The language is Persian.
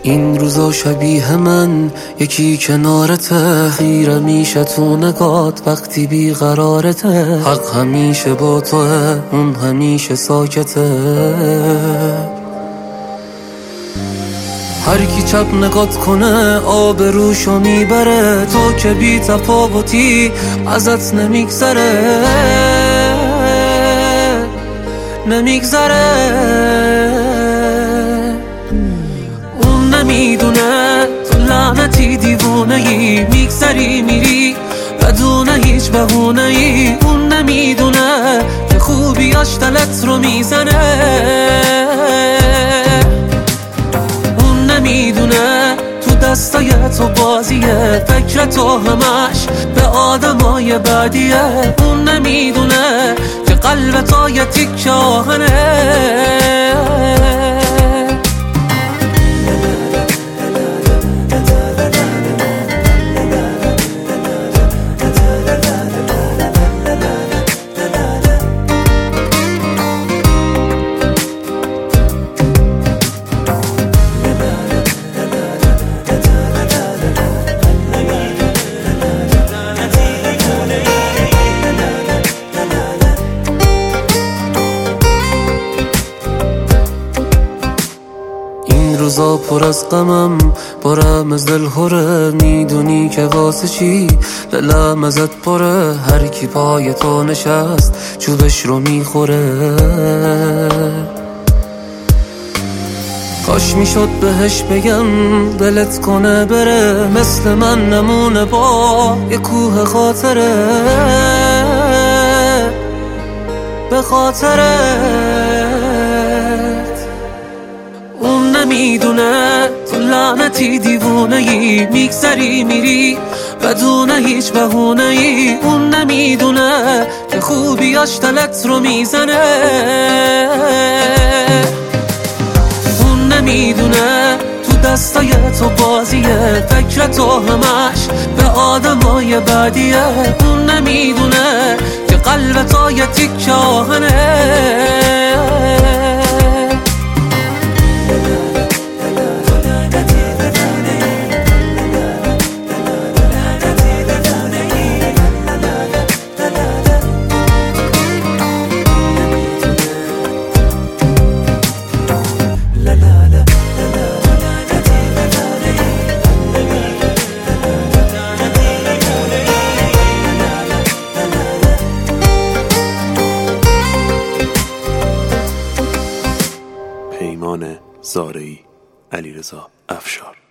این روزا شبیه من یکی کنارته، خیره میشه تو نگات وقتی بیقرارته. حق همیشه با توه، اون همیشه ساکته. هر کی چپ نگات کنه آبروشو میبره، تو که بی تفاوتی ازت نمیگذره. اون نمیدونه تو لعنتی دیوونه‌ای، میگذری میری بدون هیچ بهونه‌ای. اون نمیدونه که خوبیاش دلت رو میزنه. اون نمیدونه تو دستای تو بازیه، فکر تو همش به آدمای بعدیه. اون نمیدونه که قلب تو یه تیکه آهنه. روزا پر از غمم، پرم از دل خوره. میدونی که واسه چی دلم ازت پره. هر کی پای تو نشست چوبش رو میخوره. کاش میشد بهش بگم دلت کنه بره، مثل من نمونه با یه کوه خاطره. به خاطرت اون نمیدونه تو لعنتی دیوونه‌ای، میگذری میری بدون هیچ بهونه‌ای. اون نمیدونه که خوبیاش دلت رو میزنه. اون نمیدونه تو دستای تو بازیه، فکر تو همش به آدمای بعدیه. اون نمیدونه که قلب تو یه تیکه آهنه. پیمان زارعی، علیرضا افشار.